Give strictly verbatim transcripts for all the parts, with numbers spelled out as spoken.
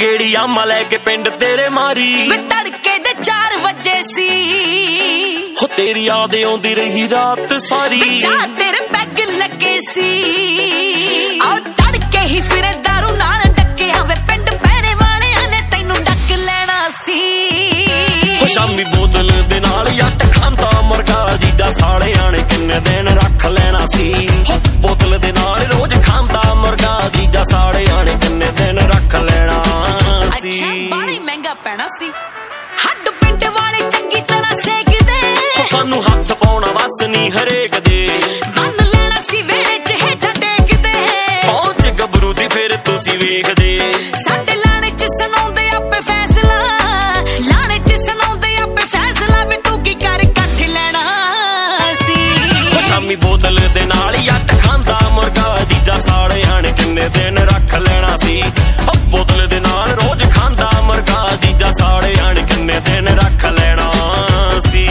गेड़ी आमा लैके पिंड तेरे मारी तड़के दे चार बजे सी हो तेरी याद आउंदी रही रात सारी चार तेरे पैग लगे सी आओ तड़के ही फिर दारू नाल डके आवे पिंड पैरे वाले ने तैनू डक लेना सी हो शामी बोतल दे नाल जट खांदा मुर्गा जीजा साले आने किन्ने दिन रख लेना सी हो बोतल दे नाल रोज खांदा मुर्गा जीजा साले आने किन्ने दिन रख लेना सी। अच्छा बड़ा महंगा पैना सी हड्ड पिंड वाले चंगी तरह सेकदे हो सानू हथ पाउणा वस नहीं हरेक दे बन लेना सी वेड़े च हेठा टेकदे पहुंच गबरू दी फिर तुसी वेखदे साडे लाणे च सुनाउंदे आपे फैसला लाणे च सुनाउंदे आपे फैसला वे तू की कर कठ लेना सी हो शामी बोतल दे नाल जट खांदा मुर्गा जीजा साले आने किन्ने दिन रख लेना सी हो बोतल दे नाल रोज खांदा मुर्गा जीजा साले आने किन्ने दिन रख लेना सी।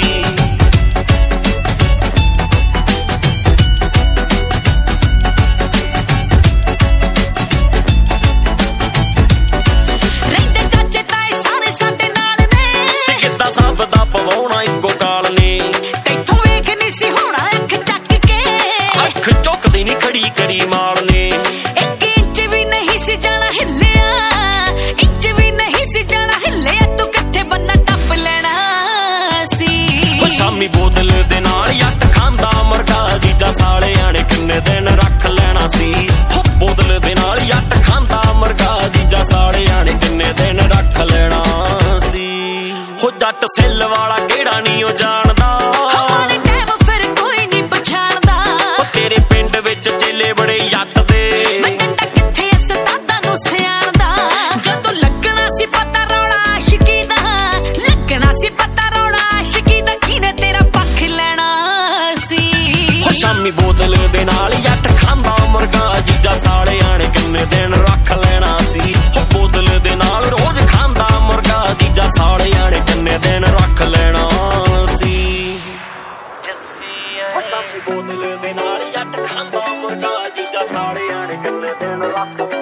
सब दा पवाउणा इक्को काल ने तैथों वेख नहीं सी होना अख चक के अख चुकदी नहीं खड़ी करी माल ने एक इंच भी नहीं सी जाना हिलिया इंच भी नहीं सी जाना हिलिया तू किथे बन्ना टप लेना सी हो शामी बोतल दे नाल जट खांदा मुर्गा जीजा साले आने किन्ने दिन रख लेना सी हो बोतल दे नाल जट खांदा मुर्गा जीजा साले आने किन्ने दिन रख लेना सी। हो जट सिल वाला केड़ा नहीं ओ जानदा हमारे टाइम फिर कोई नहीं पछाणदा ओ तेरे पिंड विच चेले बड़े जट दे वंडा किथे अस्तादा नु सियाणदा जदों लगना सी पता रौला आशिकी दा लगना सी पता रौला आशिकी दा किने तेरा पख लेना सी हो शामी बोतल दे नाल जट खांदा मुर्गा जीजा साले आने किन्ने दिन रख लेना सी हो बोतल दे नाल रोज खांदा मुर्गा जीजा साले आने किन्ने दिन रख लेना सी। जस्सी हो शामी बोतल दे नाल जट खांदा मुर्गा जीजा साले आने किन्ने दिन रख